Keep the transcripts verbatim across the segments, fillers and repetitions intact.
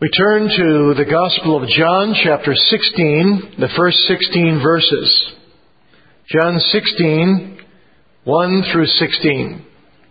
We turn to the Gospel of John, chapter sixteen, the first sixteen verses. John sixteen, one through sixteen.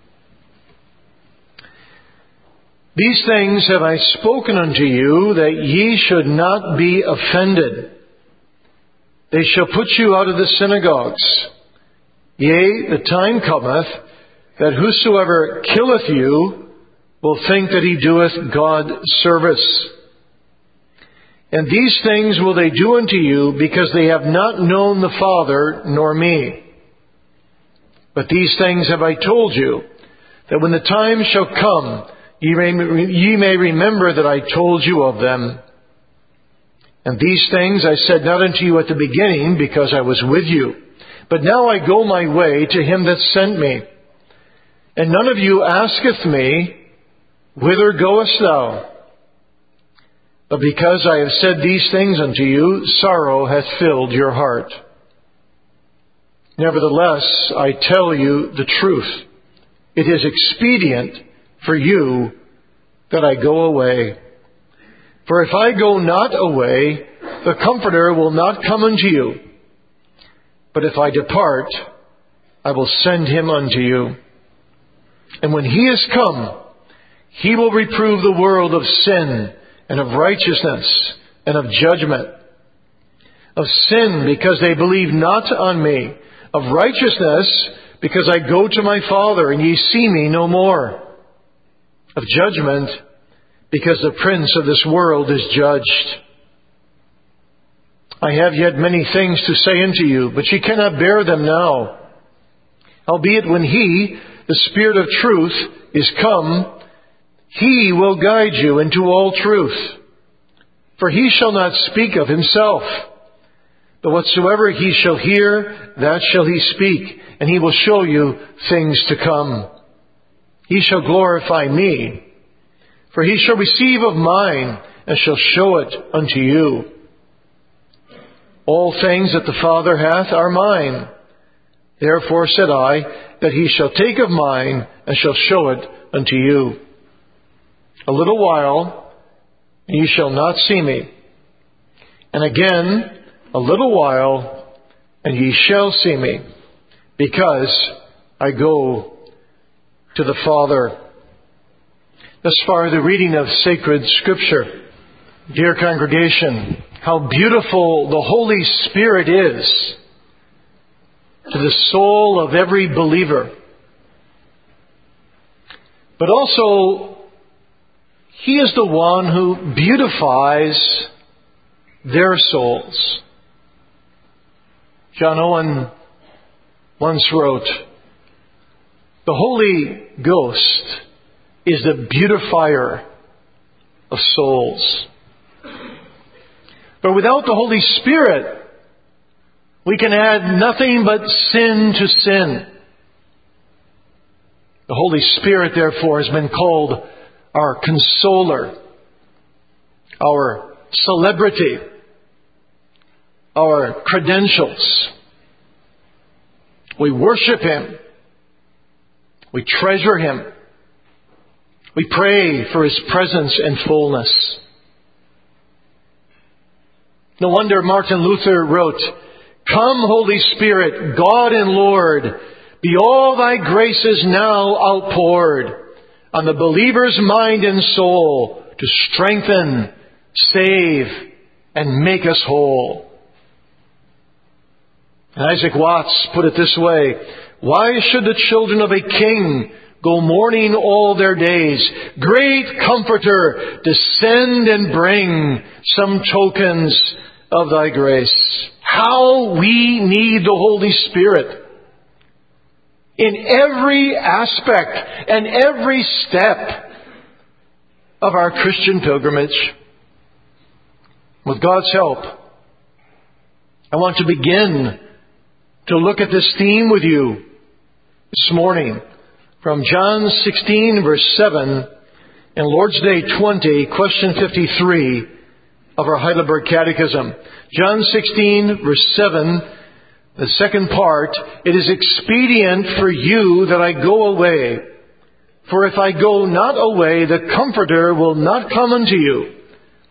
These things have I spoken unto you, that ye should not be offended. They shall put you out of the synagogues. Yea, the time cometh, that whosoever killeth you will think that he doeth God service. And these things will they do unto you, because they have not known the Father nor me. But these things have I told you, that when the time shall come, ye may, ye may remember that I told you of them. And these things I said not unto you at the beginning, because I was with you. But now I go my way to him that sent me. And none of you asketh me, Whither goest thou? But because I have said these things unto you, sorrow hath filled your heart. Nevertheless, I tell you the truth. It is expedient for you that I go away. For if I go not away, the Comforter will not come unto you. But if I depart, I will send him unto you. And when he is come, he will reprove the world of sin and of righteousness and of judgment. Of sin, because they believe not on me. Of righteousness, because I go to my Father, and ye see me no more. Of judgment, because the prince of this world is judged. I have yet many things to say unto you, but ye cannot bear them now. Howbeit when he, the Spirit of truth, is come, he will guide you into all truth. For he shall not speak of himself, but whatsoever he shall hear, that shall he speak, and he will show you things to come. He shall glorify me, for he shall receive of mine, and shall show it unto you. All things that the Father hath are mine. Therefore said I, that he shall take of mine, and shall show it unto you. A little while, and ye shall not see me. And again, a little while, and ye shall see me, because I go to the Father. Thus far, the reading of sacred Scripture. Dear congregation, how beautiful the Holy Spirit is to the soul of every believer. But also, He is the one who beautifies their souls. John Owen once wrote, the Holy Ghost is the beautifier of souls. But without the Holy Spirit, we can add nothing but sin to sin. The Holy Spirit, therefore, has been called our consoler, our celebrity, our credentials. We worship Him. We treasure Him. We pray for His presence and fullness. No wonder Martin Luther wrote, Come, Holy Spirit, God and Lord, be all thy graces now outpoured on the believer's mind and soul to strengthen, save, and make us whole. And Isaac Watts put it this way, why should the children of a king go mourning all their days? Great Comforter, descend and bring some tokens of thy grace. How we need the Holy Spirit in every aspect and every step of our Christian pilgrimage. With God's help, I want to begin to look at this theme with you this morning from John sixteen, verse seven, and Lord's Day twenty, question fifty-three of our Heidelberg Catechism. John sixteen, verse seven, the second part, it is expedient for you that I go away. For if I go not away, the Comforter will not come unto you.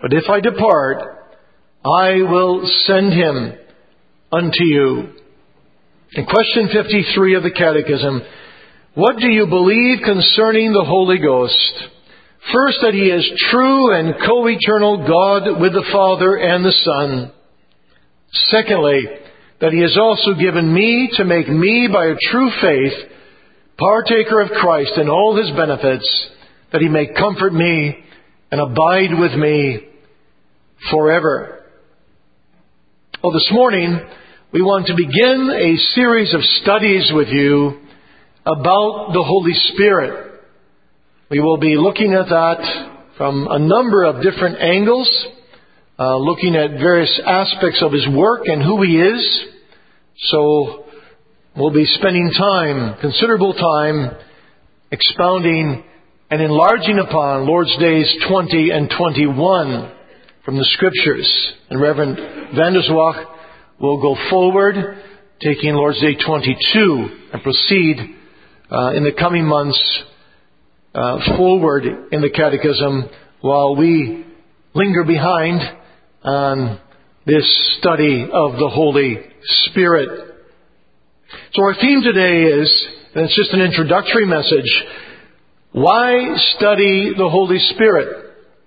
But if I depart, I will send him unto you. In question fifty-three of the Catechism, what do you believe concerning the Holy Ghost? First, that he is true and co-eternal God with the Father and the Son. Secondly, that he has also given me to make me by a true faith partaker of Christ and all his benefits, that he may comfort me and abide with me forever. Well, this morning, we want to begin a series of studies with you about the Holy Spirit. We will be looking at that from a number of different angles, uh, looking at various aspects of his work and who he is. So we'll be spending time, considerable time, expounding and enlarging upon Lord's Days twenty and twenty-one from the Scriptures. And Reverend Van der Zwag will go forward, taking Lord's Day twenty-two, and proceed uh, in the coming months uh, forward in the Catechism, while we linger behind on this study of the Holy Spirit. So our theme today is, and it's just an introductory message, why study the Holy Spirit?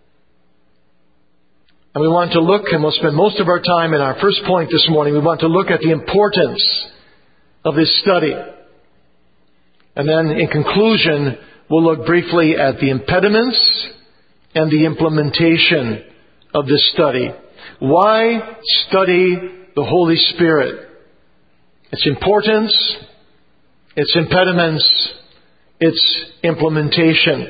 And we want to look, and we'll spend most of our time in our first point this morning, we want to look at the importance of this study. And then in conclusion, we'll look briefly at the impediments and the implementation of this study. Why study the Holy Spirit? Its importance, its impediments, its implementation.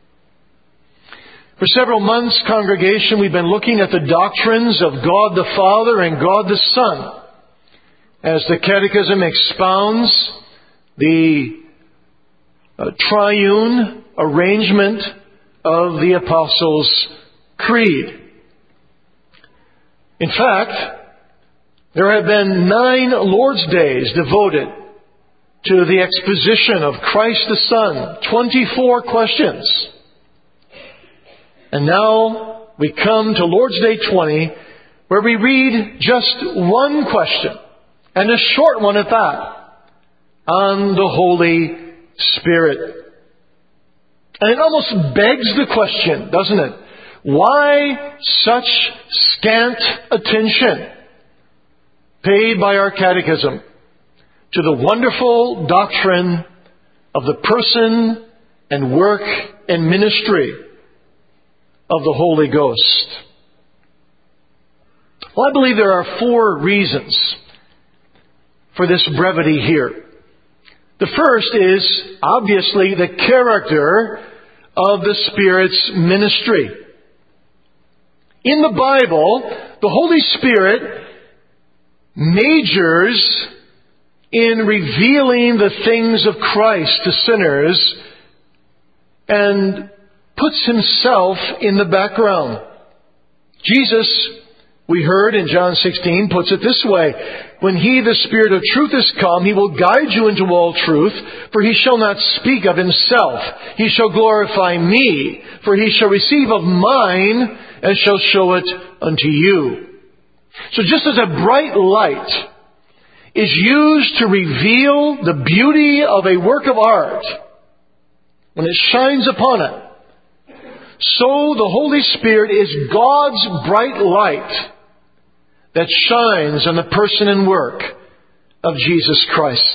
For several months, congregation, we've been looking at the doctrines of God the Father and God the Son, as the Catechism expounds the uh, triune arrangement of the Apostles' Creed. In fact, there have been nine Lord's Days devoted to the exposition of Christ the Son, twenty-four questions. And now we come to Lord's Day twenty, where we read just one question, and a short one at that, on the Holy Spirit. And it almost begs the question, doesn't it? Why such scant attention paid by our Catechism to the wonderful doctrine of the person and work and ministry of the Holy Ghost? Well, I believe there are four reasons for this brevity here. The first is obviously the character of the Spirit's ministry. In the Bible, the Holy Spirit majors in revealing the things of Christ to sinners and puts himself in the background. Jesus, we heard in John sixteen, puts it this way: when he, the Spirit of truth, is come, he will guide you into all truth, for he shall not speak of himself. He shall glorify me, for he shall receive of mine and shall show it unto you. So just as a bright light is used to reveal the beauty of a work of art when it shines upon it, so the Holy Spirit is God's bright light that shines on the person and work of Jesus Christ.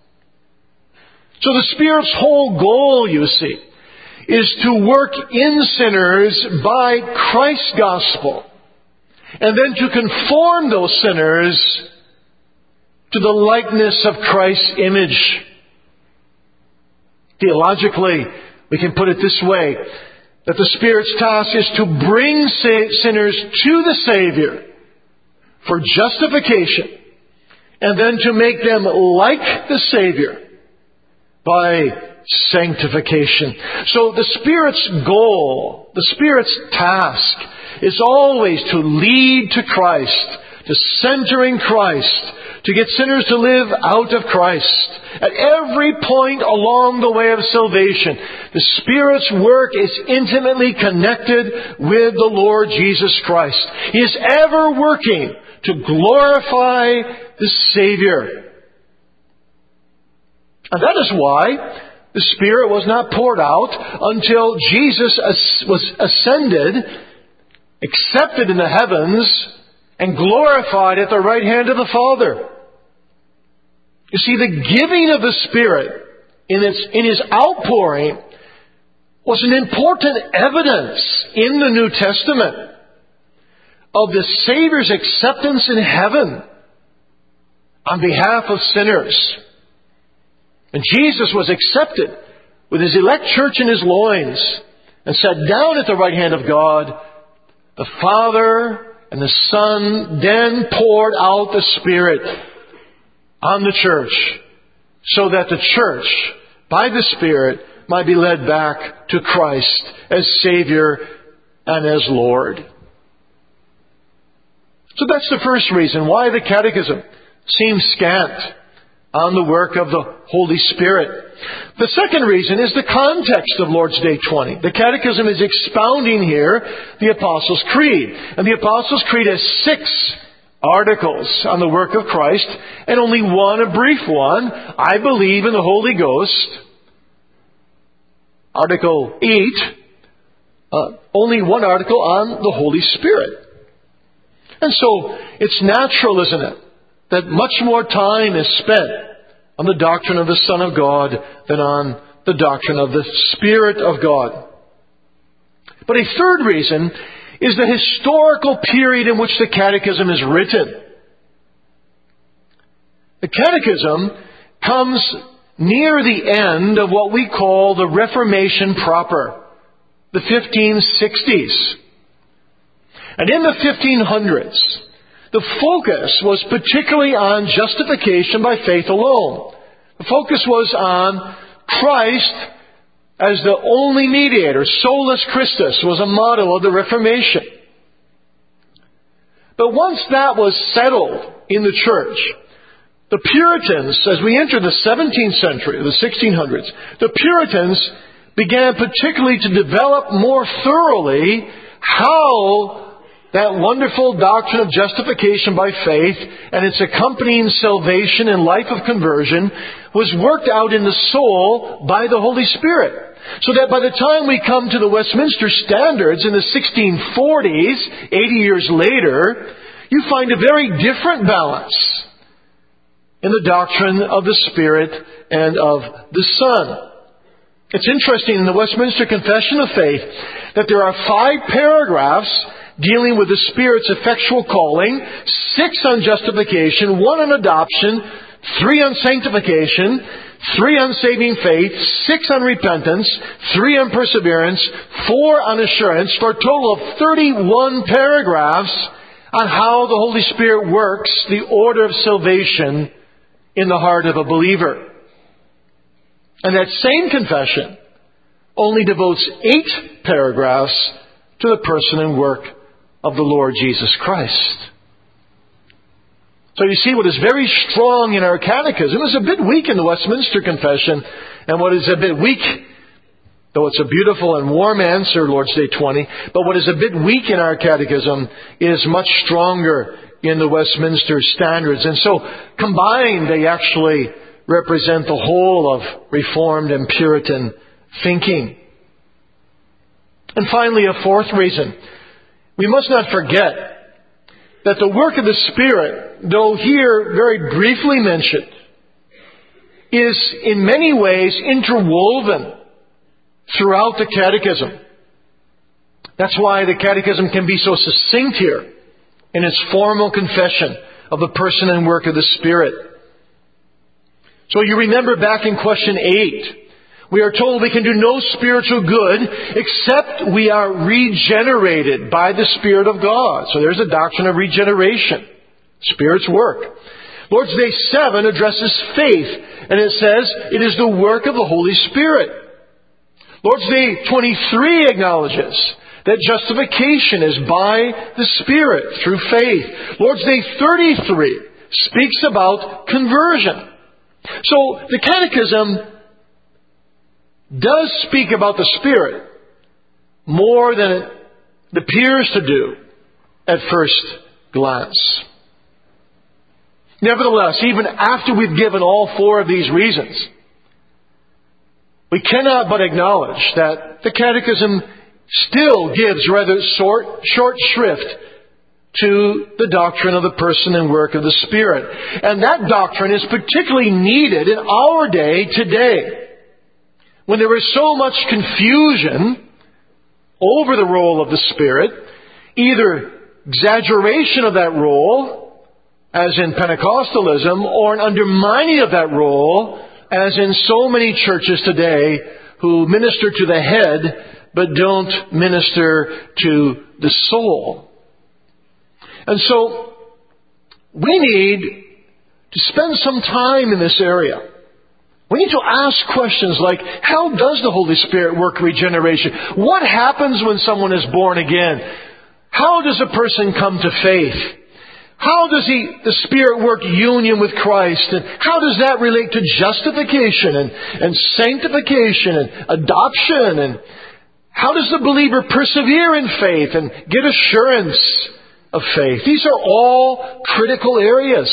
So the Spirit's whole goal, you see, is to work in sinners by Christ's gospel, and then to conform those sinners to the likeness of Christ's image. Theologically, we can put it this way, that the Spirit's task is to bring sinners to the Savior for justification, and then to make them like the Savior by sanctification. So the Spirit's goal, the Spirit's task, is always to lead to Christ, to center in Christ, to get sinners to live out of Christ. At every point along the way of salvation, the Spirit's work is intimately connected with the Lord Jesus Christ. He is ever working to glorify the Savior. And that is why the Spirit was not poured out until Jesus was ascended, accepted in the heavens, and glorified at the right hand of the Father. You see, the giving of the Spirit in, its, in His outpouring was an important evidence in the New Testament of the Savior's acceptance in heaven on behalf of sinners. And Jesus was accepted with His elect church in His loins and sat down at the right hand of God. The Father and the Son then poured out the Spirit on the church so that the church, by the Spirit, might be led back to Christ as Savior and as Lord. So that's the first reason why the Catechism seems scant on the work of the Holy Spirit. The second reason is the context of Lord's Day twenty. The Catechism is expounding here the Apostles' Creed. And the Apostles' Creed has six articles on the work of Christ, and only one, a brief one, I believe in the Holy Ghost. Article eight, uh, only one article on the Holy Spirit. And so, it's natural, isn't it, that much more time is spent on the doctrine of the Son of God than on the doctrine of the Spirit of God. But a third reason is the historical period in which the Catechism is written. The Catechism comes near the end of what we call the Reformation proper, the fifteen sixties. And in the fifteen hundreds, the focus was particularly on justification by faith alone. The focus was on Christ as the only mediator. Solus Christus was a motto of the Reformation. But once that was settled in the church, the Puritans, as we enter the seventeenth century, the sixteen hundreds, the Puritans began particularly to develop more thoroughly how that wonderful doctrine of justification by faith and its accompanying salvation and life of conversion was worked out in the soul by the Holy Spirit. So that by the time we come to the Westminster Standards in the sixteen forties, eighty years later, you find a very different balance in the doctrine of the Spirit and of the Son. It's interesting in the Westminster Confession of Faith that there are five paragraphs dealing with the Spirit's effectual calling, six on justification, one on adoption, three on sanctification, three on saving faith, six on repentance, three on perseverance, four on assurance, for a total of thirty-one paragraphs on how the Holy Spirit works the order of salvation in the heart of a believer. And that same confession only devotes eight paragraphs to the person and work of the Lord Jesus Christ. So you see, what is very strong in our catechism is a bit weak in the Westminster Confession, and what is a bit weak, though it's a beautiful and warm answer, Lord's Day twenty, but what is a bit weak in our catechism is much stronger in the Westminster Standards. And so, combined, they actually represent the whole of Reformed and Puritan thinking. And finally, a fourth reason. We must not forget that the work of the Spirit, though here very briefly mentioned, is in many ways interwoven throughout the Catechism. That's why the Catechism can be so succinct here in its formal confession of the person and work of the Spirit. So you remember back in question eight, we are told we can do no spiritual good except we are regenerated by the Spirit of God. So there's a doctrine of regeneration. Spirit's work. Lord's Day seven addresses faith, and it says it is the work of the Holy Spirit. Lord's Day twenty-three acknowledges that justification is by the Spirit through faith. Lord's Day thirty-three speaks about conversion. So the Catechism does speak about the Spirit more than it appears to do at first glance. Nevertheless, even after we've given all four of these reasons, we cannot but acknowledge that the Catechism still gives rather short, short shrift to the doctrine of the person and work of the Spirit. And that doctrine is particularly needed in our day today, when there is so much confusion over the role of the Spirit, either exaggeration of that role, as in Pentecostalism, or an undermining of that role, as in so many churches today who minister to the head but don't minister to the soul. And so we need to spend some time in this area. We need to ask questions like, how does the Holy Spirit work regeneration? What happens when someone is born again? How does a person come to faith? How does he, the Spirit work union with Christ? And how does that relate to justification and, and sanctification and adoption? And how does the believer persevere in faith and get assurance of faith? These are all critical areas.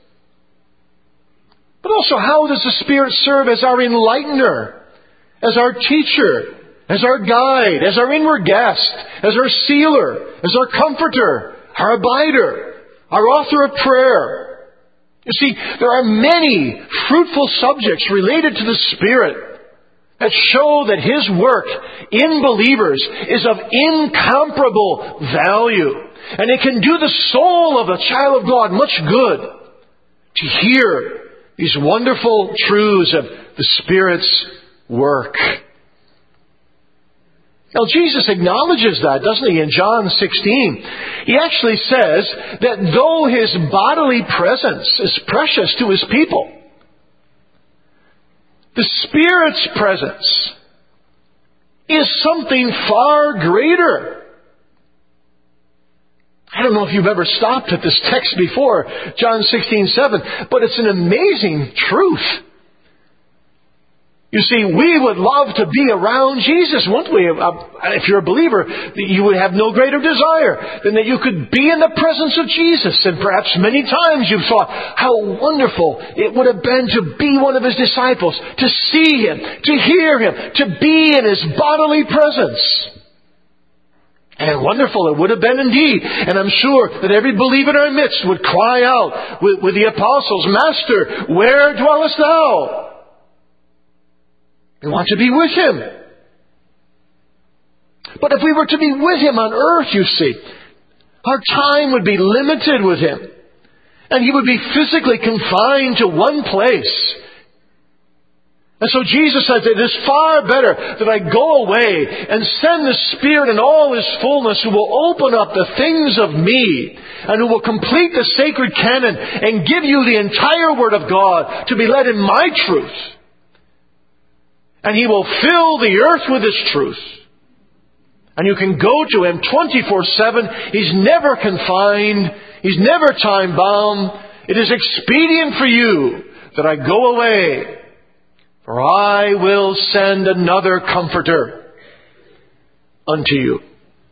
But also, how does the Spirit serve as our enlightener, as our teacher, as our guide, as our inward guest, as our sealer, as our comforter, our abider, our author of prayer? You see, there are many fruitful subjects related to the Spirit that show that His work in believers is of incomparable value. And it can do the soul of a child of God much good to hear these wonderful truths of the Spirit's work. Now, Jesus acknowledges that, doesn't He, in John sixteen? He actually says that though His bodily presence is precious to His people, the Spirit's presence is something far greater. I don't know if you've ever stopped at this text before, John sixteen seven, but it's an amazing truth. You see, we would love to be around Jesus, wouldn't we? If you're a believer, you would have no greater desire than that you could be in the presence of Jesus. And perhaps many times you've thought how wonderful it would have been to be one of His disciples, to see Him, to hear Him, to be in His bodily presence. And wonderful it would have been indeed. And I'm sure that every believer in our midst would cry out with, with the apostles, Master, where dwellest Thou? We want to be with Him. But if we were to be with Him on earth, you see, our time would be limited with Him. And He would be physically confined to one place. And so Jesus says, it is far better that I go away and send the Spirit in all His fullness, who will open up the things of me and who will complete the sacred canon and give you the entire Word of God to be led in my truth. And He will fill the earth with His truth. And you can go to Him twenty-four seven. He's never confined. He's never time-bound. It is expedient for you that I go away, for I will send another Comforter unto you.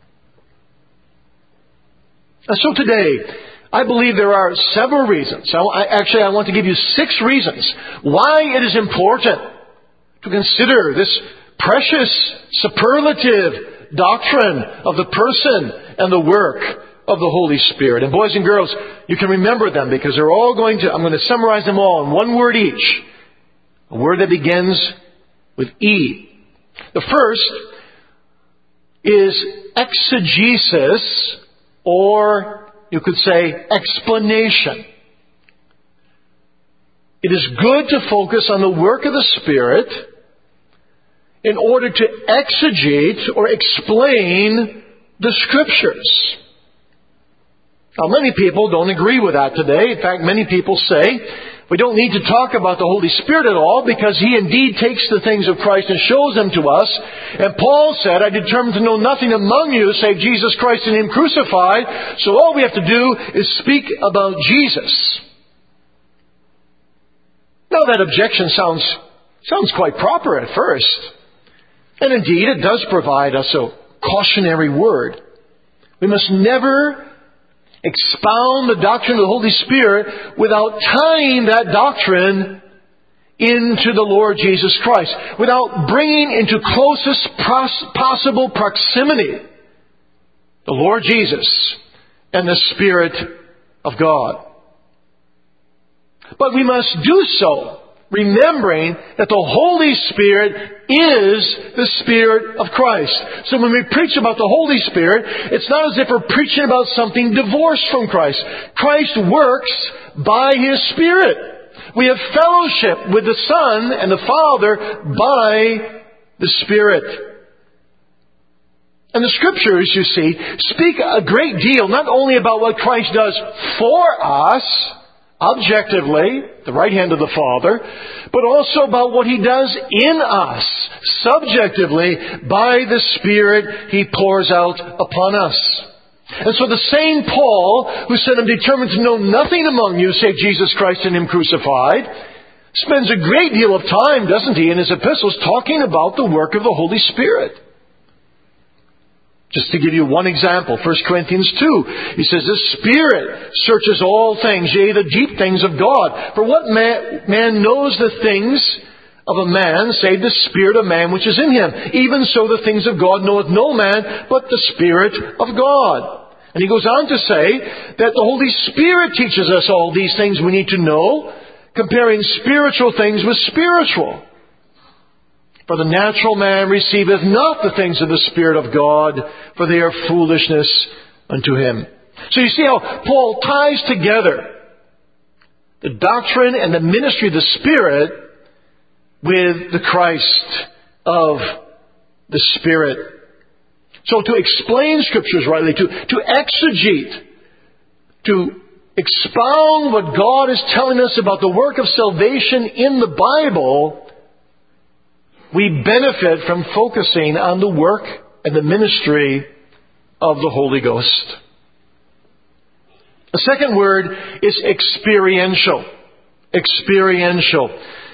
And so today, I believe there are several reasons. I, actually, I want to give you six reasons why it is important to consider this precious, superlative doctrine of the person and the work of the Holy Spirit. And boys and girls, you can remember them because they're all going to, I'm going to summarize them all in one word each. A word that begins with E. The first is exegesis, or you could say explanation. It is good to focus on the work of the Spirit in order to exegete or explain the Scriptures. Now, many people don't agree with that today. In fact, many people say we don't need to talk about the Holy Spirit at all because He indeed takes the things of Christ and shows them to us. And Paul said, I determined to know nothing among you save Jesus Christ and Him crucified. So all we have to do is speak about Jesus. Now that objection sounds, sounds quite proper at first. And indeed, it does provide us a cautionary word. We must never expound the doctrine of the Holy Spirit without tying that doctrine into the Lord Jesus Christ, without bringing into closest possible proximity the Lord Jesus and the Spirit of God. But we must do so remembering that the Holy Spirit is the Spirit of Christ. So when we preach about the Holy Spirit, it's not as if we're preaching about something divorced from Christ. Christ works by His Spirit. We have fellowship with the Son and the Father by the Spirit. And the Scriptures, you see, speak a great deal not only about what Christ does for us, objectively, the right hand of the Father, but also about what He does in us, subjectively, by the Spirit He pours out upon us. And so the same Paul, who said, "I'm determined to know nothing among you save Jesus Christ and Him crucified," spends a great deal of time, doesn't he, in his epistles talking about the work of the Holy Spirit. Just to give you one example, First Corinthians two, he says, "The Spirit searches all things, yea, the deep things of God. For what man, man knows the things of a man, save the spirit of man which is in him? Even so the things of God knoweth no man, but the Spirit of God." And he goes on to say that the Holy Spirit teaches us all these things we need to know, comparing spiritual things with spiritual. "For the natural man receiveth not the things of the Spirit of God, for they are foolishness unto him." So you see how Paul ties together the doctrine and the ministry of the Spirit with the Christ of the Spirit. So to explain Scriptures rightly, to, to exegete, to expound what God is telling us about the work of salvation in the Bible, we benefit from focusing on the work and the ministry of the Holy Ghost. The second word is experiential. Experiential.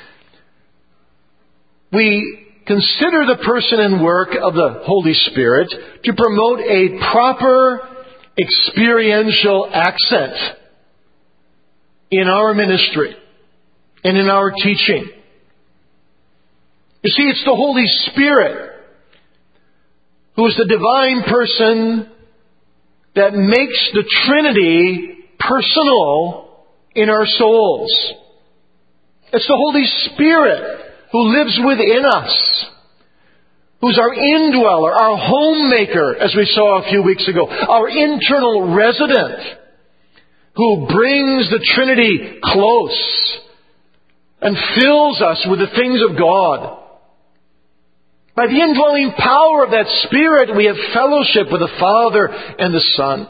We consider the person and work of the Holy Spirit to promote a proper experiential accent in our ministry and in our teaching. You see, it's the Holy Spirit who is the divine person that makes the Trinity personal in our souls. It's the Holy Spirit who lives within us, who's our indweller, our homemaker, as we saw a few weeks ago, our internal resident, who brings the Trinity close and fills us with the things of God. By the indwelling power of that Spirit, we have fellowship with the Father and the Son.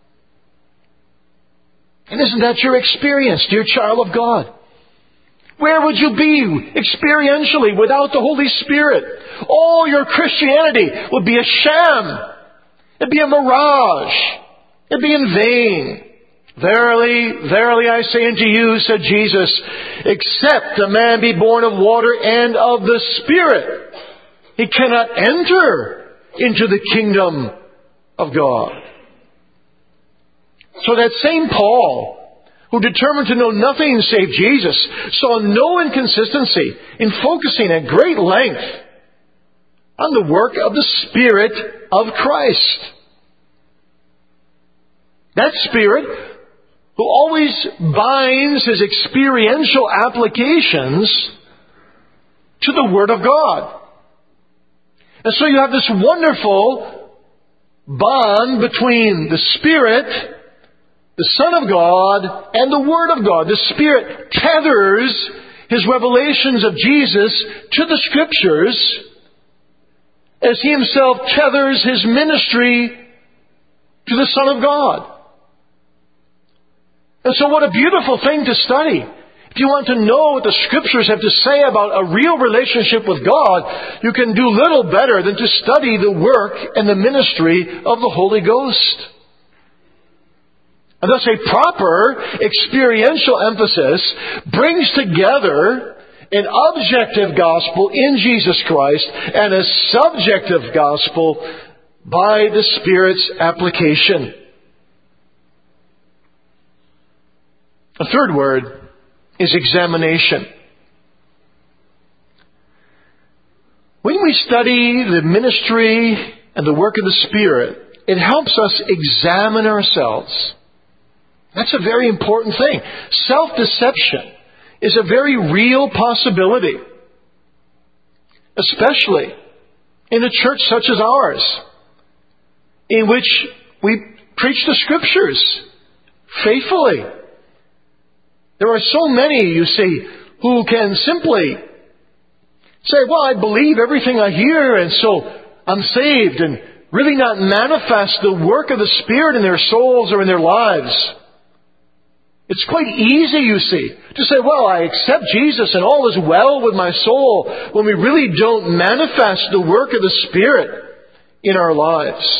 And isn't that your experience, dear child of God? Where would you be experientially without the Holy Spirit? All your Christianity would be a sham. It'd be a mirage. It'd be in vain. "Verily, verily I say unto you," said Jesus, "except a man be born of water and of the Spirit, he cannot enter into the kingdom of God." So that same Paul, who determined to know nothing save Jesus, saw no inconsistency in focusing at great length on the work of the Spirit of Christ. That Spirit, who always binds His experiential applications to the Word of God. And so you have this wonderful bond between the Spirit, the Son of God, and the Word of God. The Spirit tethers His revelations of Jesus to the Scriptures, as He Himself tethers His ministry to the Son of God. And so what a beautiful thing to study. If you want to know what the Scriptures have to say about a real relationship with God, you can do little better than to study the work and the ministry of the Holy Ghost. And thus a proper experiential emphasis brings together an objective gospel in Jesus Christ and a subjective gospel by the Spirit's application. The third word is examination. When we study the ministry and the work of the Spirit, it helps us examine ourselves. That's a very important thing. Self-deception is a very real possibility, especially in a church such as ours, in which we preach the Scriptures faithfully. There are so many, you see, who can simply say, well, I believe everything I hear, and so I'm saved, and really not manifest the work of the Spirit in their souls or in their lives. It's quite easy, you see, to say, well, I accept Jesus and all is well with my soul, when we really don't manifest the work of the Spirit in our lives.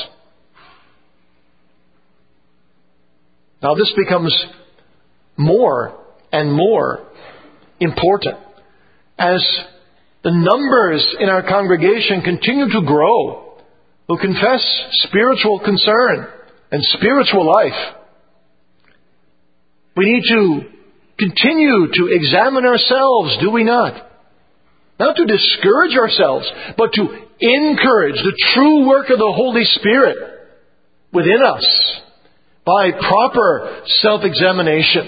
Now, this becomes more and more important as the numbers in our congregation continue to grow who confess spiritual concern and spiritual life. We need to continue to examine ourselves, do we not? Not to discourage ourselves, but to encourage the true work of the Holy Spirit within us by proper self-examination.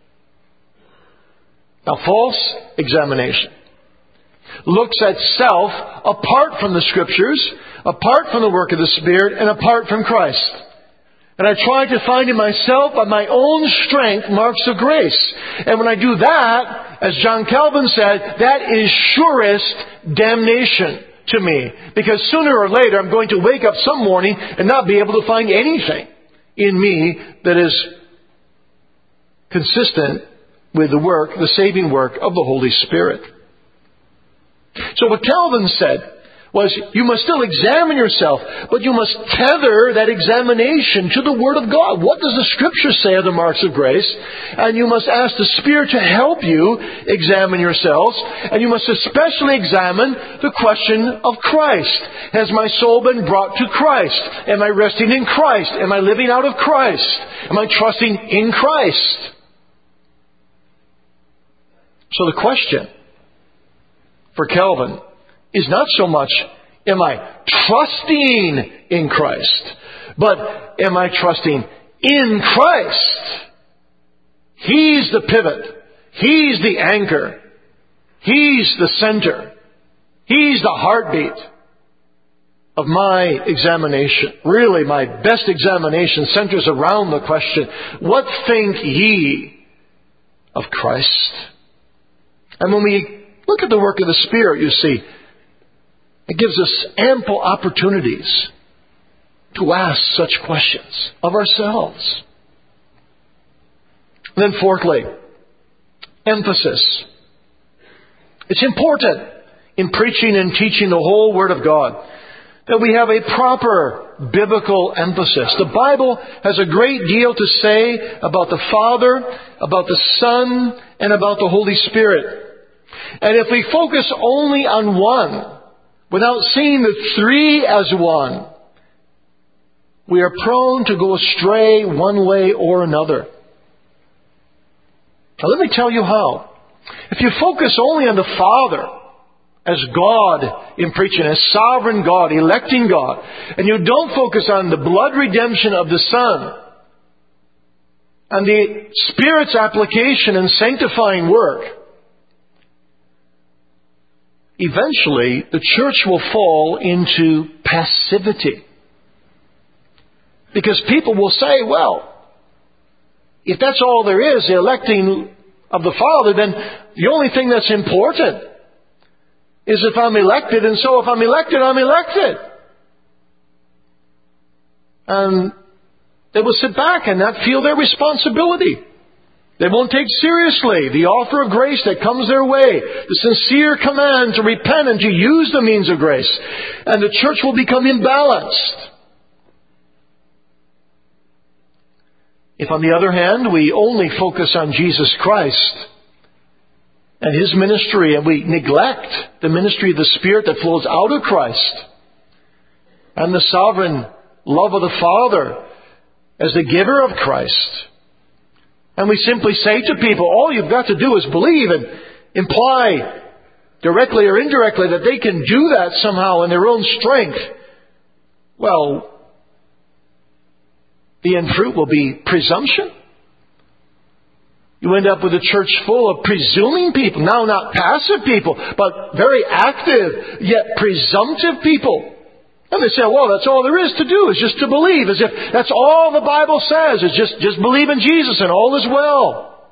Now, false examination looks at self apart from the Scriptures, apart from the work of the Spirit, and apart from Christ. And I try to find in myself, by my own strength, marks of grace. And when I do that, as John Calvin said, that is surest damnation to me. Because sooner or later, I'm going to wake up some morning and not be able to find anything in me that is consistent with the work, the saving work of the Holy Spirit. So what Calvin said was, you must still examine yourself, but you must tether that examination to the Word of God. What does the Scripture say are the marks of grace? And you must ask the Spirit to help you examine yourselves. And you must especially examine the question of Christ. Has my soul been brought to Christ? Am I resting in Christ? Am I living out of Christ? Am I trusting in Christ? So the question for Calvin is not so much, am I trusting in Christ, but am I trusting in Christ? He's the pivot. He's the anchor. He's the center. He's the heartbeat of my examination. Really, my best examination centers around the question, what think ye of Christ? And when we look at the work of the Spirit, you see, it gives us ample opportunities to ask such questions of ourselves. And then fourthly, emphasis. It's important in preaching and teaching the whole Word of God that we have a proper biblical emphasis. The Bible has a great deal to say about the Father, about the Son, and about the Holy Spirit. And if we focus only on one, without seeing the three as one, we are prone to go astray one way or another. Now let me tell you how. If you focus only on the Father as God in preaching, as sovereign God, electing God, and you don't focus on the blood redemption of the Son, and the Spirit's application and sanctifying work, eventually the church will fall into passivity. Because people will say, well, if that's all there is, the electing of the Father, then the only thing that's important is if I'm elected, and so if I'm elected, I'm elected. And they will sit back and not feel their responsibility. They won't take seriously the offer of grace that comes their way, the sincere command to repent and to use the means of grace. And the church will become imbalanced. If, on the other hand, we only focus on Jesus Christ and His ministry, and we neglect the ministry of the Spirit that flows out of Christ and the sovereign love of the Father as the giver of Christ, and we simply say to people, all you've got to do is believe, and imply directly or indirectly that they can do that somehow in their own strength, well, the end fruit will be presumption. You end up with a church full of presuming people. Now, not passive people, but very active, yet presumptive people. And they say, well, that's all there is to do, is just to believe, as if that's all the Bible says, is just, just believe in Jesus and all is well.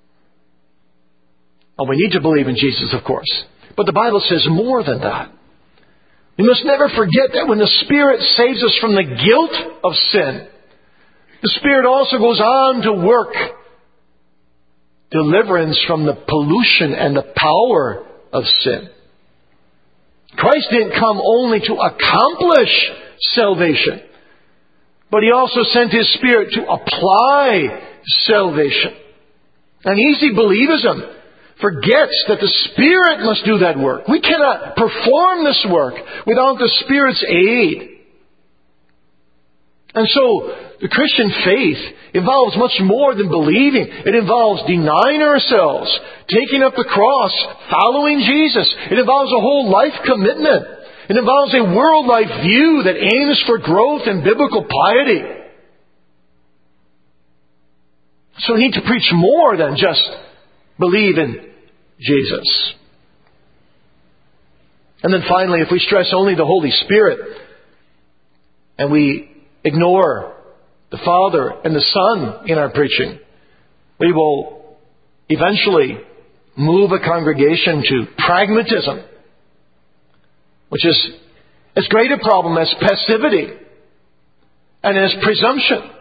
Oh, we need to believe in Jesus, of course. But the Bible says more than that. We must never forget that when the Spirit saves us from the guilt of sin, the Spirit also goes on to work deliverance from the pollution and the power of sin. Christ didn't come only to accomplish salvation, but He also sent His Spirit to apply salvation. And easy believism forgets that the Spirit must do that work. We cannot perform this work without the Spirit's aid. And so, the Christian faith involves much more than believing. It involves denying ourselves, taking up the cross, following Jesus. It involves a whole life commitment. It involves a world-life view that aims for growth in biblical piety. So we need to preach more than just believe in Jesus. And then finally, if we stress only the Holy Spirit, and we ignore the Father and the Son in our preaching, we will eventually move a congregation to pragmatism, which is as great a problem as passivity and as presumption.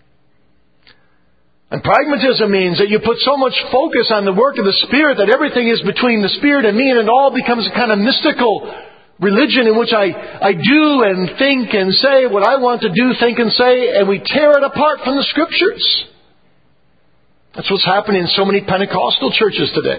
And pragmatism means that you put so much focus on the work of the Spirit that everything is between the Spirit and me, and it all becomes a kind of mystical religion in which I, I do and think and say what I want to do, think and say, and we tear it apart from the Scriptures. That's what's happening in so many Pentecostal churches today.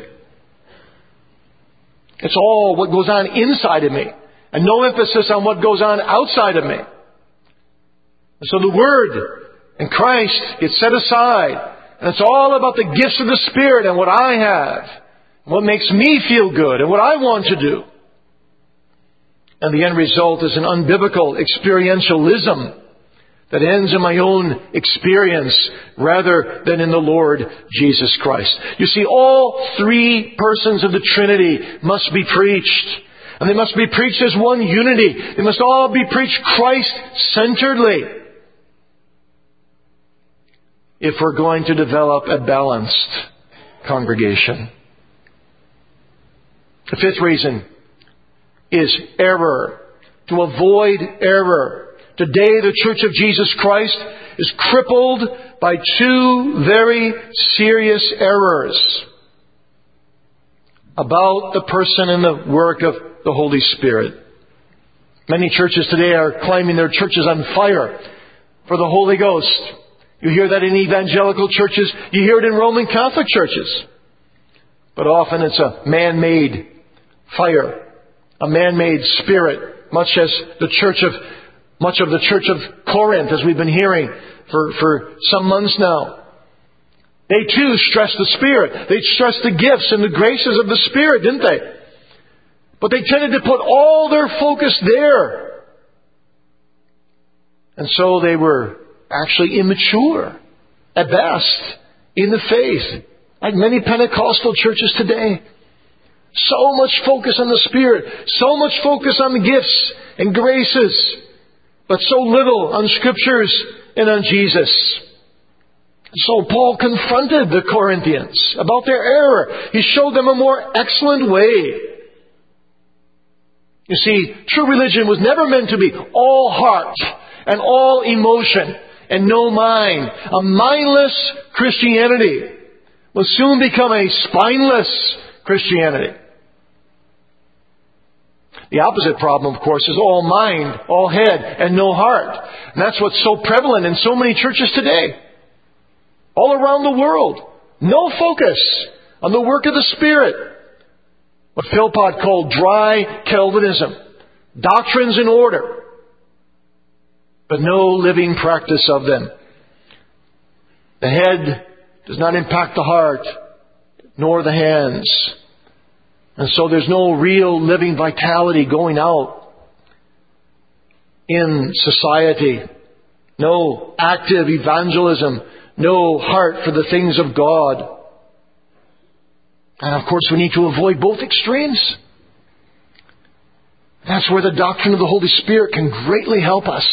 It's all what goes on inside of me, and no emphasis on what goes on outside of me. And so the Word and Christ gets set aside, and it's all about the gifts of the Spirit and what I have, and what makes me feel good, and what I want to do. And the end result is an unbiblical experientialism that ends in my own experience rather than in the Lord Jesus Christ. You see, all three persons of the Trinity must be preached. And they must be preached as one unity. They must all be preached Christ-centeredly, if we're going to develop a balanced congregation. The fifth reason is error. To avoid error. Today the Church of Jesus Christ is crippled by two very serious errors about the person and the work of the Holy Spirit. Many churches today are claiming their church is on fire for the Holy Ghost. You hear that in evangelical churches. You hear it in Roman Catholic churches. But often it's a man-made fire. A man-made spirit, much as the church of, much of the church of Corinth, as we've been hearing for, for some months now. They too stressed the Spirit. They stressed the gifts and the graces of the Spirit, didn't they? But they tended to put all their focus there. And so they were actually immature, at best, in the faith, like many Pentecostal churches today. So much focus on the Spirit, so much focus on the gifts and graces, but so little on Scriptures and on Jesus. So Paul confronted the Corinthians about their error. He showed them a more excellent way. You see, true religion was never meant to be all heart and all emotion and no mind. A mindless Christianity will soon become a spineless Christianity. The opposite problem, of course, is all mind, all head, and no heart. And that's what's so prevalent in so many churches today. all around the world. No focus on the work of the Spirit. What Philpott called dry Calvinism. Doctrines in order, but no living practice of them. The head does not impact the heart, nor the hands. And so there's no real living vitality going out in society. No active evangelism. No heart for the things of God. And of course we need to avoid both extremes. That's where the doctrine of the Holy Spirit can greatly help us.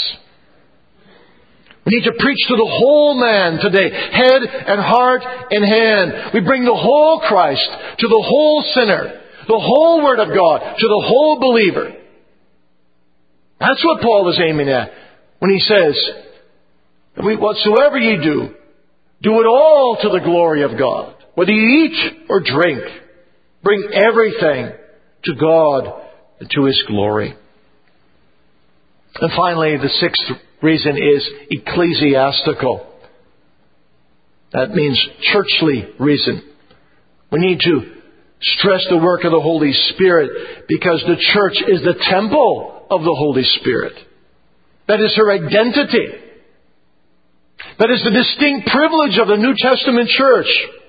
We need to preach to the whole man today, head and heart and hand. We bring the whole Christ to the whole sinner, the whole Word of God to the whole believer. That's what Paul is aiming at when he says, whatsoever ye do, do it all to the glory of God. Whether you eat or drink, bring everything to God and to His glory. And finally, the sixth reason is ecclesiastical. That means churchly reason. We need to stress the work of the Holy Spirit because the church is the temple of the Holy Spirit. That is her identity. That is the distinct privilege of the New Testament church.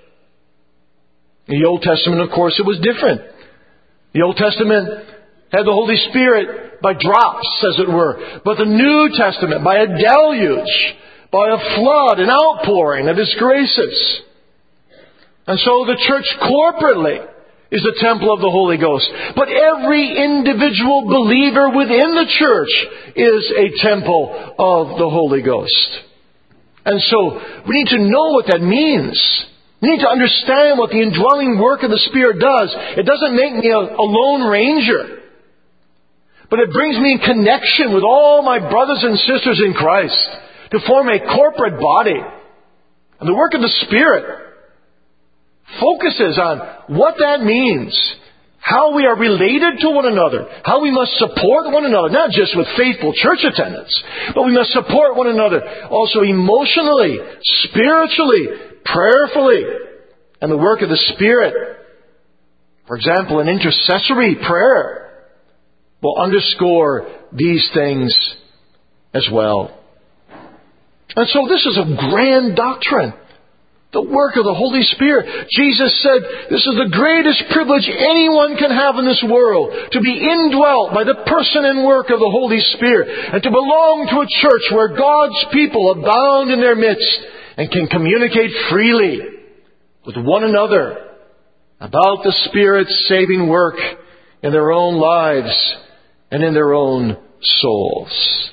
In the Old Testament, of course, it was different. The Old Testament had the Holy Spirit by drops, as it were. But the New Testament, by a deluge, by a flood, an outpouring of His graces. And so the church corporately is the temple of the Holy Ghost. But every individual believer within the church is a temple of the Holy Ghost. And so we need to know what that means. We need to understand what the indwelling work of the Spirit does. It doesn't make me a, a lone ranger. But it brings me in connection with all my brothers and sisters in Christ to form a corporate body. And the work of the Spirit focuses on what that means, how we are related to one another, how we must support one another, not just with faithful church attendance, but we must support one another also emotionally, spiritually, prayerfully, and the work of the Spirit. For example, an intercessory prayer will underscore these things as well. And so this is a grand doctrine. The work of the Holy Spirit. Jesus said, this is the greatest privilege anyone can have in this world, to be indwelt by the person and work of the Holy Spirit, and to belong to a church where God's people abound in their midst and can communicate freely with one another about the Spirit's saving work in their own lives and in their own souls.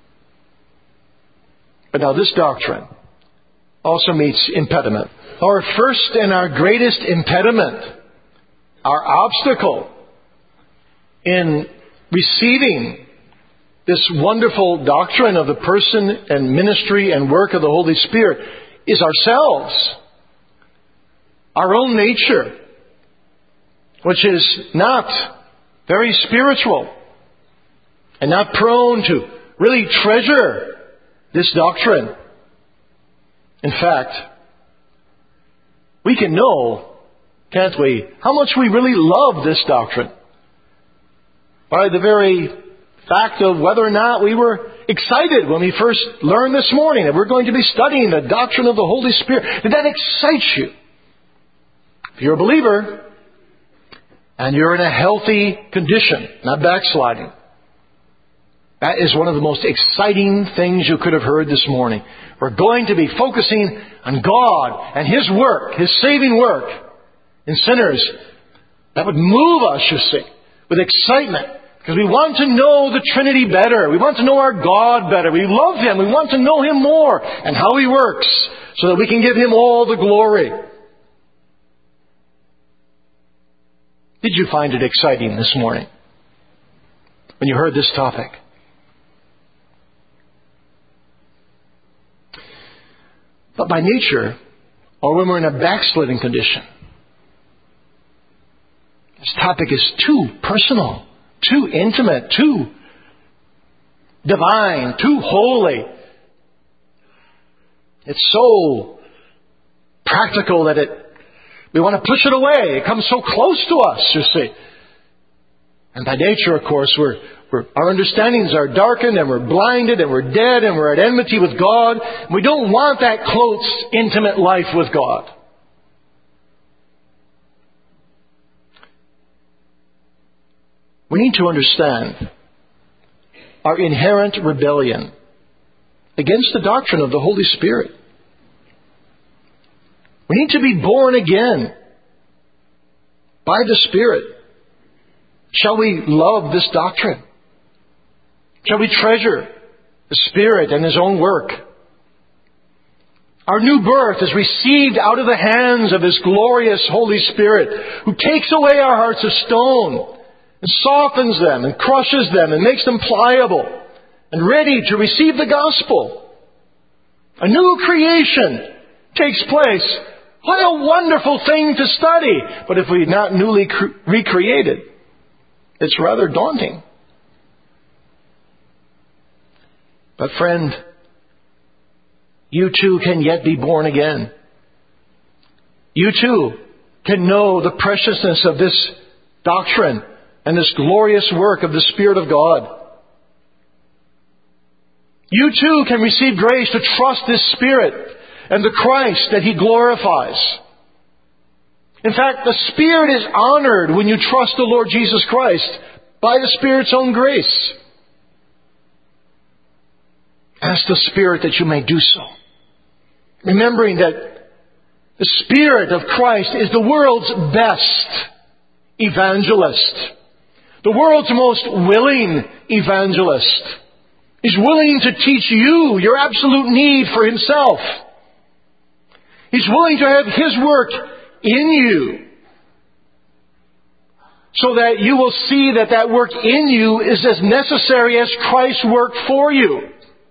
But now this doctrine also meets impediment. Our first and our greatest impediment, our obstacle in receiving this wonderful doctrine of the person and ministry and work of the Holy Spirit is ourselves. Our own nature, which is not very spiritual and not prone to really treasure this doctrine. In fact, we can know, can't we, how much we really love this doctrine by the very fact of whether or not we were excited when we first learned this morning that we're going to be studying the doctrine of the Holy Spirit. Did that excite you? If you're a believer and you're in a healthy condition, not backsliding, that is one of the most exciting things you could have heard this morning. We're going to be focusing on God and His work, His saving work in sinners. That would move us, you see, with excitement. Because we want to know the Trinity better. We want to know our God better. We love Him. We want to know Him more and how He works so that we can give Him all the glory. Did you find it exciting this morning when you heard this topic? But by nature, or when we're in a backsliding condition, this topic is too personal, too intimate, too divine, too holy. It's so practical that it, we want to push it away. It comes so close to us, you see. And by nature, of course, we're, we're, our understandings are darkened and we're blinded and we're dead and we're at enmity with God. And we don't want that close, intimate life with God. We need to understand our inherent rebellion against the doctrine of the Holy Spirit. We need to be born again by the Spirit. Shall we love this doctrine? Shall we treasure the Spirit and His own work? Our new birth is received out of the hands of His glorious Holy Spirit, who takes away our hearts of stone and softens them and crushes them and makes them pliable and ready to receive the gospel. A new creation takes place. What a wonderful thing to study! But if we're not newly cre- recreated, it's rather daunting. But friend, you too can yet be born again. You too can know the preciousness of this doctrine and this glorious work of the Spirit of God. You too can receive grace to trust this Spirit and the Christ that He glorifies. In fact, the Spirit is honored when you trust the Lord Jesus Christ by the Spirit's own grace. Ask the Spirit that you may do so, remembering that the Spirit of Christ is the world's best evangelist, the world's most willing evangelist. He's willing to teach you your absolute need for Himself. He's willing to have His work in you so that you will see that that work in you is as necessary as Christ's work for you.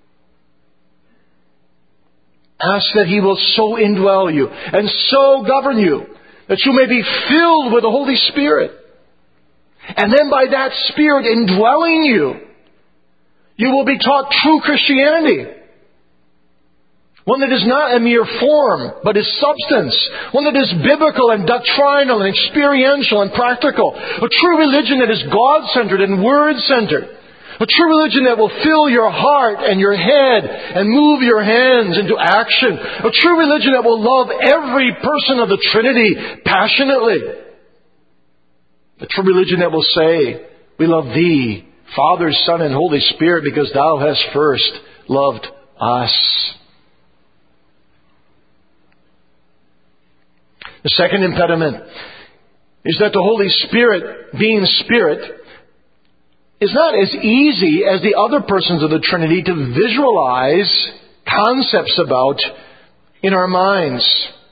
Ask that He will so indwell you and so govern you that you may be filled with the Holy Spirit. And then by that Spirit indwelling you, you will be taught true Christianity. One that is not a mere form, but is substance. One that is biblical and doctrinal and experiential and practical. A true religion that is God-centered and Word-centered. A true religion that will fill your heart and your head and move your hands into action. A true religion that will love every person of the Trinity passionately. A true religion that will say, we love Thee, Father, Son, and Holy Spirit, because Thou hast first loved us. The second impediment is that the Holy Spirit, being Spirit, is not as easy as the other persons of the Trinity to visualize concepts about in our minds.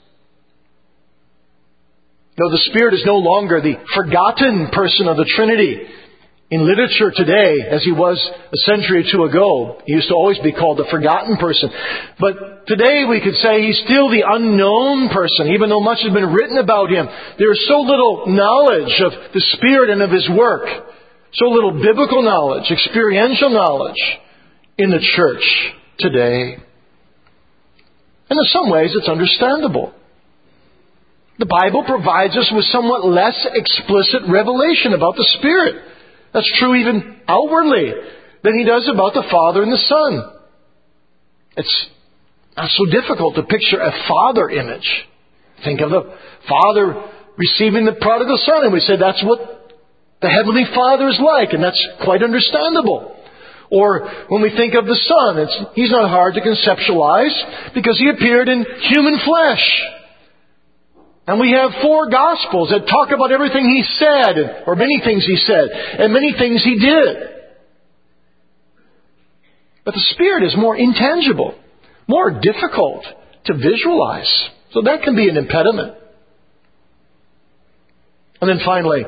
No, the Spirit is no longer the forgotten person of the Trinity. In literature today, as He was a century or two ago, He used to always be called the forgotten person. But today we could say He's still the unknown person, even though much has been written about Him. There is so little knowledge of the Spirit and of His work. So little biblical knowledge, experiential knowledge in the church today. And in some ways it's understandable. The Bible provides us with somewhat less explicit revelation about the Spirit. That's true even outwardly than He does about the Father and the Son. It's not so difficult to picture a Father image. Think of the Father receiving the prodigal Son, and we say that's what the Heavenly Father is like, and that's quite understandable. Or when we think of the Son, it's, He's not hard to conceptualize because He appeared in human flesh. And we have four Gospels that talk about everything He said, or many things He said, and many things He did. But the Spirit is more intangible, more difficult to visualize. So that can be an impediment. And then finally,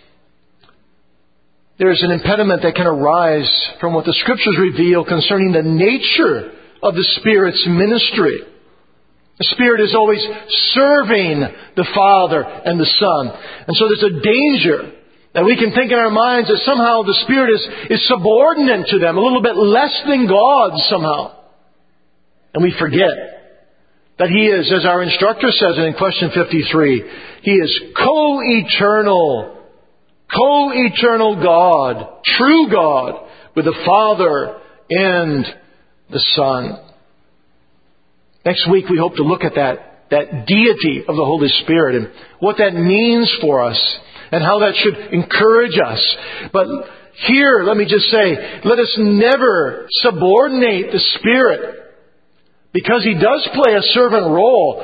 there is an impediment that can arise from what the Scriptures reveal concerning the nature of the Spirit's ministry. The Spirit is always serving the Father and the Son. And so there's a danger that we can think in our minds that somehow the Spirit is, is subordinate to them, a little bit less than God somehow. And we forget That He is, as our instructor says in question fifty-three, He is co-eternal, co-eternal God, true God, with the Father and the Son. Next week we hope to look at that, that deity of the Holy Spirit and what that means for us and how that should encourage us. But here, let me just say, let us never subordinate the Spirit, because He does play a servant role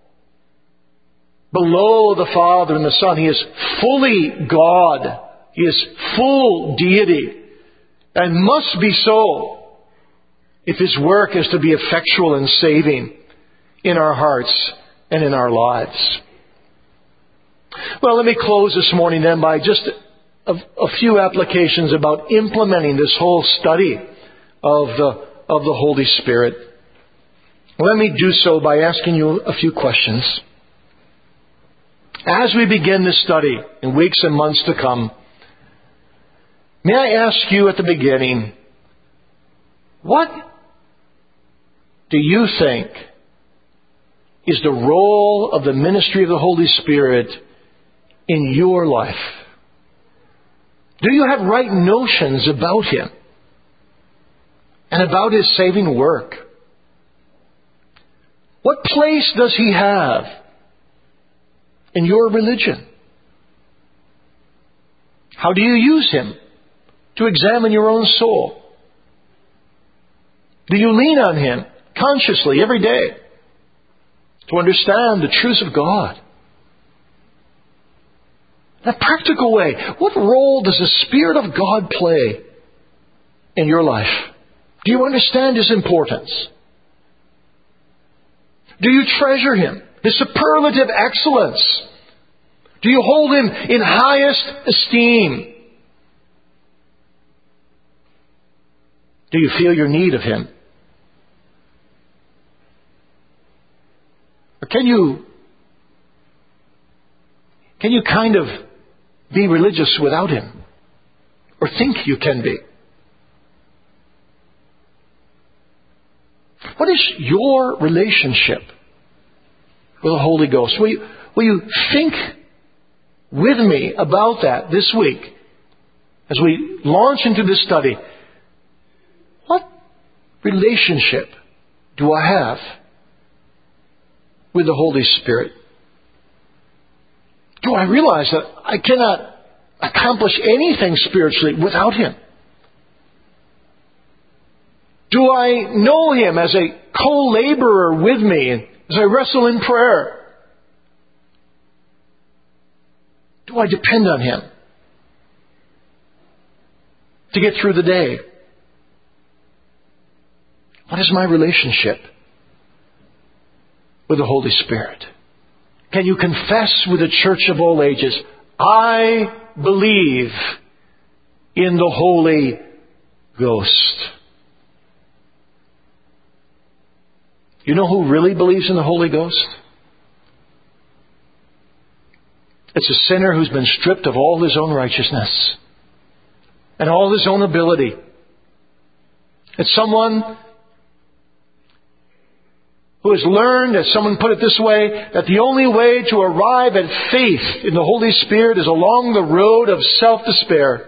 below the Father and the Son. He is fully God. He is full deity, and must be so if His work is to be effectual and saving in our hearts and in our lives. Well, let me close this morning then by just a, a few applications about implementing this whole study of the, of the Holy Spirit. Let me do so by asking you a few questions. As we begin this study in weeks and months to come, may I ask you at the beginning, what do you think is the role of the ministry of the Holy Spirit in your life? Do you have right notions about Him and about His saving work? What place does He have in your religion? How do you use Him to examine your own soul? Do you lean on Him consciously every day to understand the truths of God? In a practical way, what role does the Spirit of God play in your life? Do you understand His importance? Do you treasure Him, His superlative excellence? Do you hold Him in highest esteem? Do you feel your need of Him? Or can you, can you kind of be religious without Him? Or think you can be? What is your relationship with the Holy Ghost? Will you, will you think with me about that this week as we launch into this study? What relationship do I have with the Holy Spirit? Do I realize that I cannot accomplish anything spiritually without Him? Do I know Him as a co-laborer with me as I wrestle in prayer? Do I depend on Him to get through the day? What is my relationship with the Holy Spirit? Can you confess with the church of all ages, I believe in the Holy Ghost? You know who really believes in the Holy Ghost? It's a sinner who's been stripped of all his own righteousness and all his own ability. It's someone who has learned, as someone put it this way, that the only way to arrive at faith in the Holy Spirit is along the road of self-despair.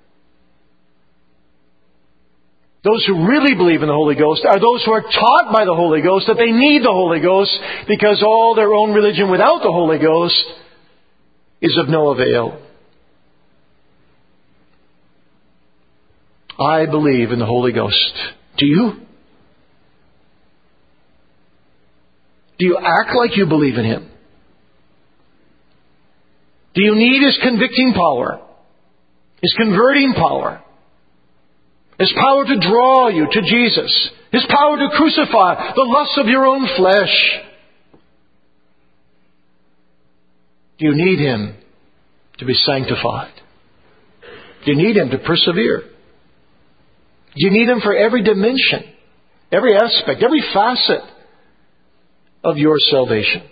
Those who really believe in the Holy Ghost are those who are taught by the Holy Ghost that they need the Holy Ghost because all their own religion without the Holy Ghost is of no avail. I believe in the Holy Ghost. Do you? Do you act like you believe in Him? Do you need His convicting power? His converting power? His power to draw you to Jesus? His power to crucify the lusts of your own flesh? Do you need Him to be sanctified? Do you need Him to persevere? Do you need Him for every dimension, every aspect, every facet of your salvation?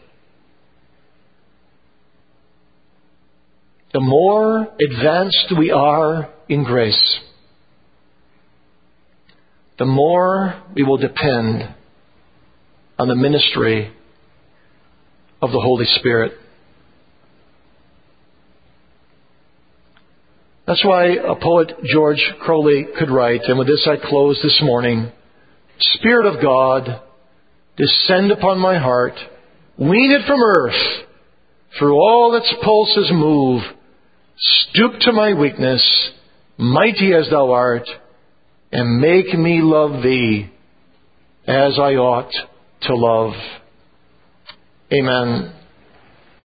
The more advanced we are in grace, the more we will depend on the ministry of the Holy Spirit. That's why a poet, George Crowley, could write, and with this I close this morning, Spirit of God, descend upon my heart, wean it from earth, through all its pulses move, stoop to my weakness, mighty as thou art, and make me love thee as I ought to love. Amen.